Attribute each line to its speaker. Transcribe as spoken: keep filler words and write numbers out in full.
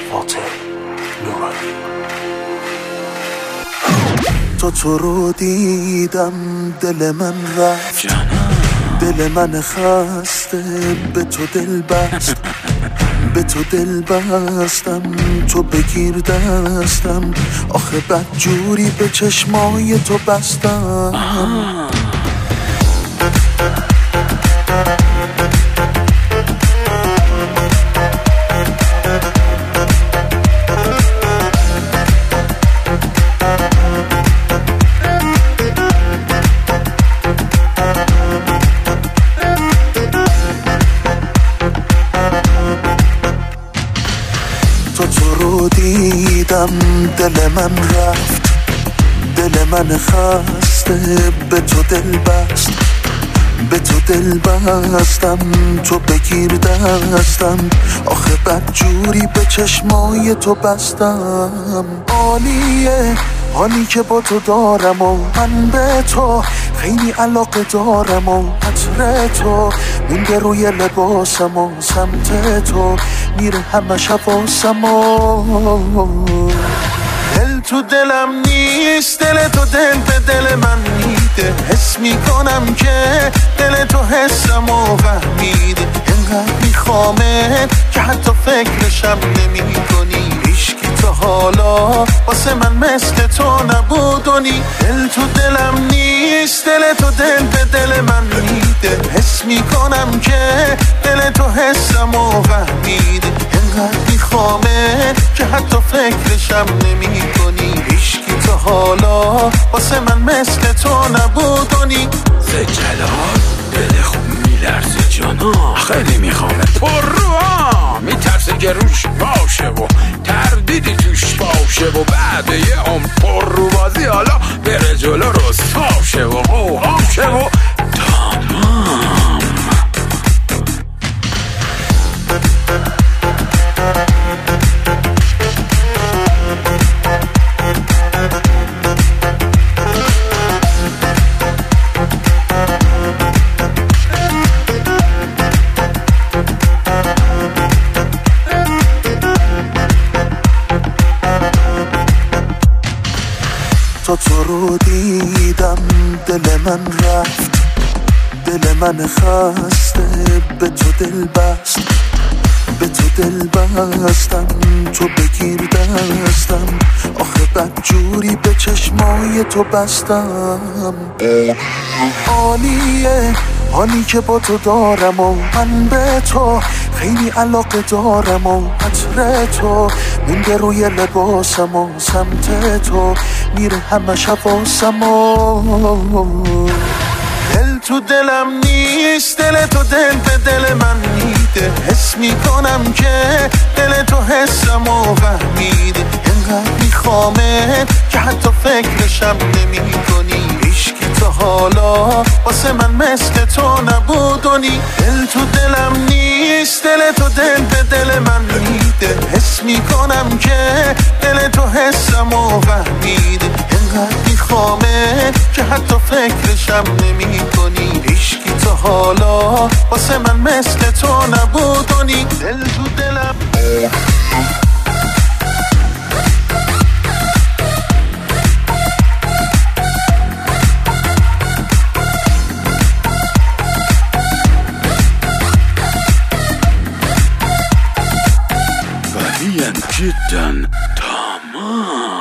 Speaker 1: فاتح نورانی.
Speaker 2: تا تو رو دیدم دل من رفت، دل من خسته به تو دل بست، به تو دل بستم، تو بگیر دستم، آخه بد جوری به چشمای تو بستم. تا تو رو دیدم دل من رفت، دل من خسته به تو دل بست، به تو دل بستم، تو بگیر دستم، آخه بد جوری به چشمای تو بستم. عالیه حالی که با تو دارم و من به تو خیلی علاقه دارم و عطر تو مونده روی لباسم و سمت تو میره همه حواسم و دل تو دلم نیست، دل تو دل به دل من میده، حس میکنم که دل تو حسم و فهمیده، انقدر میخوامت که حتی فکرشم نمی کنی، هیچکی تا حالا واسه من مثل تو نبودونی. دل تو دلم نیست، دل تو دل به دل من میده، حس میکنم که دل تو حسم و فهمیده، انقدر میخوامت که حتی فکرشم نمی کنی، هیچکی تا حالا واسه من مثل تو نبودونی.
Speaker 3: زجلال دل خوب میلرزه جانا، خیلی میخوامه پر رو ها، میترسه که روش باشه و تردیدی توش باشه و بعد یه هم پر رو بازی حالا بره جلو رسوا شه و قوقا شه و تمام.
Speaker 2: تا تو رو دیدم دل من رفت، دل من خسته به تو دل بست، به تو دل بستم، تو بگیر دستم، آخه بد جوری به چشمای تو بستم. عالیه حالی که با تو دارم و من به تو خیلی علاقه دارم و عطر تو مونده روی لباسم و سمت تو میره همه حواسم و دل تو دلم نیست، دل تو دل به دل من میده، حس میکنم که دل تو حسم و فهمیده، انقدر میخوامت که حتی فکرشم نمی کنی، هیچکی تا حالا واسه من مثل تو نبودونی. دل تو دلم نیست، دل تو دل به دل من میده، حس میکنم که دل تو حسم و فهمیده، انقدر میخوامت که حتی فکرشم نمی کنی، هیچکی تا حالا واسه من مثل تو نبودونی. دل تو دلم
Speaker 3: جدا تمام.